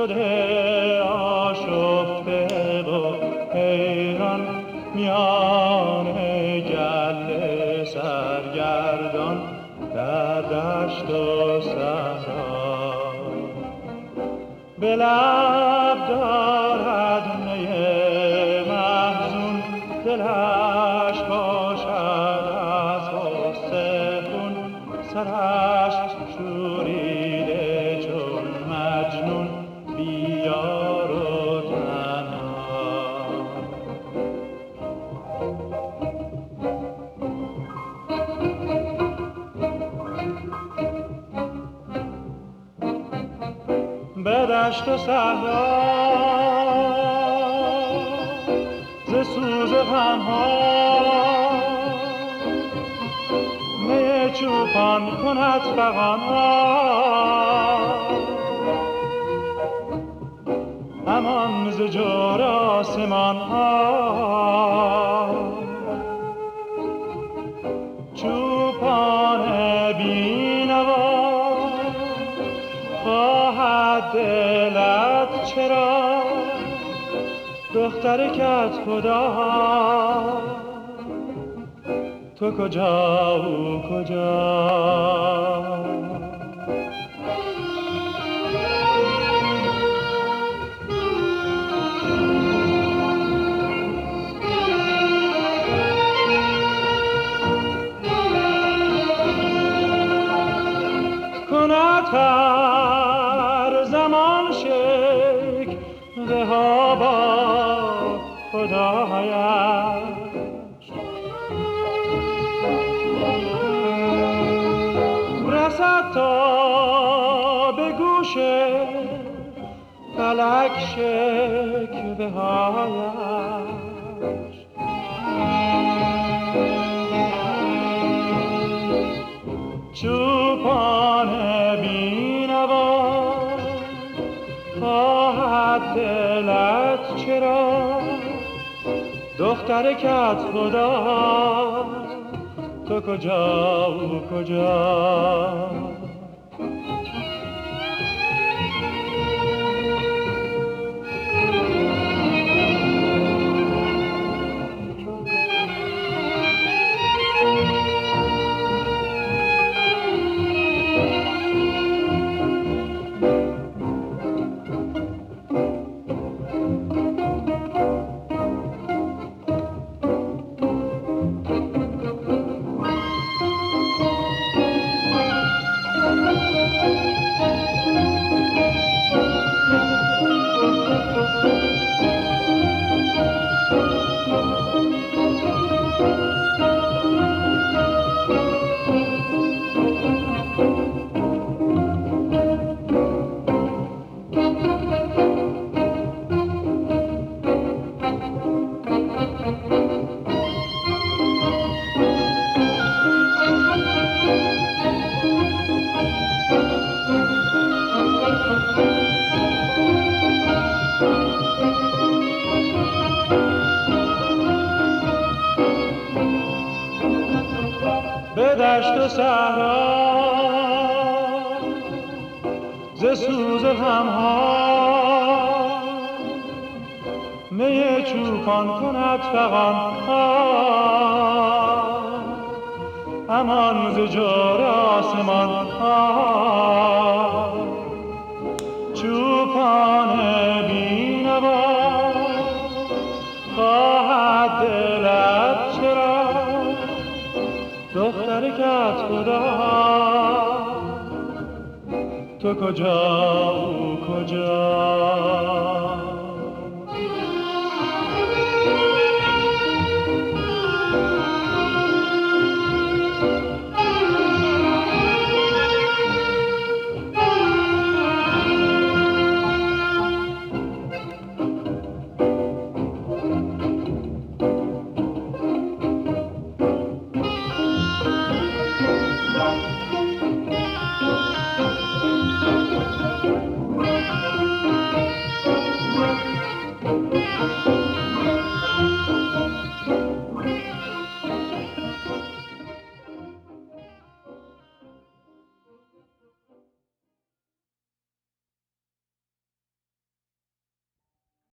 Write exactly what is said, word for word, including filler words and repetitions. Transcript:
شده آشفته و حیران میان گله سرگردان در دشت و صحرا به لب دارد نی محزون دلش باشد از غصه خون سرش شوریده چون مجنون بیار و تنها به دشت و صحرا ز سوز غم‌ها می چوپان کند فغان‌ها همان ز جور آسمان‌ها چوپان بی‌نوا خواهد دلت چرا دختر کت خدا تو کجا او کجا کند هر زمان شکوه ها با خدایش رسد تا به گوش فلک شکوه هایش چوپان بی‌نوا خواهد دلت چرا دختر کت خدا تو کجا او کجا به دشت و صحرا ز سوز غم‌ها می چوپان کند فغان‌ها همان ز جور آسمان‌ها چوپان بی‌نوا خواهد دلت چرا دختر کت خدا تو کجا او کجا